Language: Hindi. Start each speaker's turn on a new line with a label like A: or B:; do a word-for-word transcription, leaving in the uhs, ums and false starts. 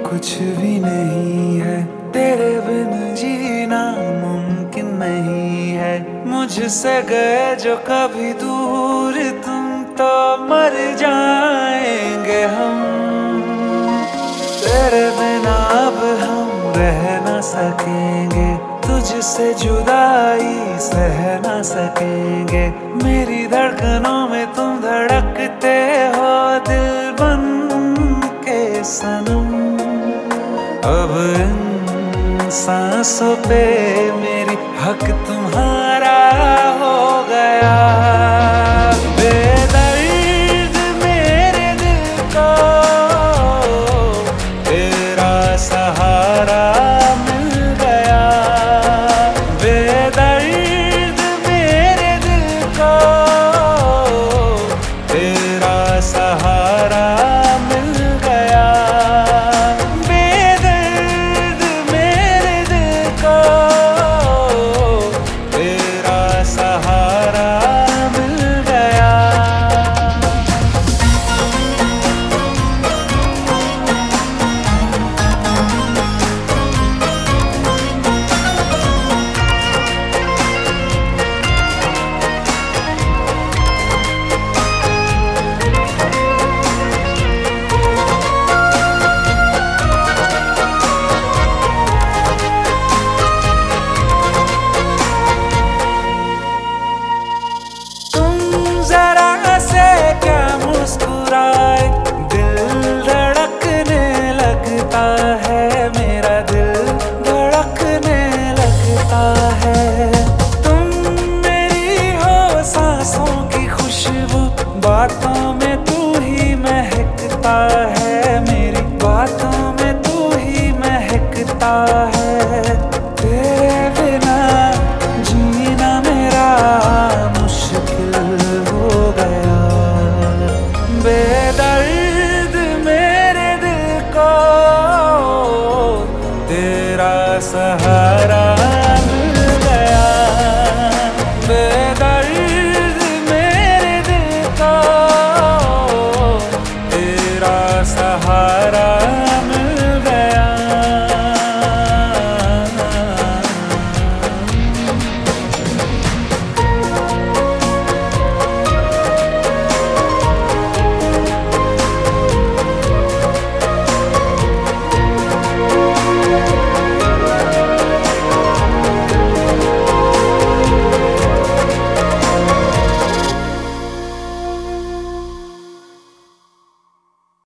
A: कुछ भी नहीं है, तेरे बिन जीना मुमकिन नहीं है। मुझसे गए जो कभी दूर तुम तो मर जाएंगे हम। तेरे बिना अब हम रह ना सकेंगे, तुझसे जुदाई सह ना सकेंगे। मेरी धड़कनों में तुम धड़कते हो दिल बन के सनम। अब इन सांसों पे मेरी हक तुम्हारा हो गया। बेदर्द मेरे दिल को तेरा सहारा मिल गया। बेदर्द मेरे दिल को तेरा सहारा मिल गया। बेदर्द मेरे दिल को तेरा सहारा मिल गया। मुस्कुराए दिल धड़कने लगता है, मेरा दिल धड़कने लगता है। तुम मेरी हो सांसों की खुशबू, बातों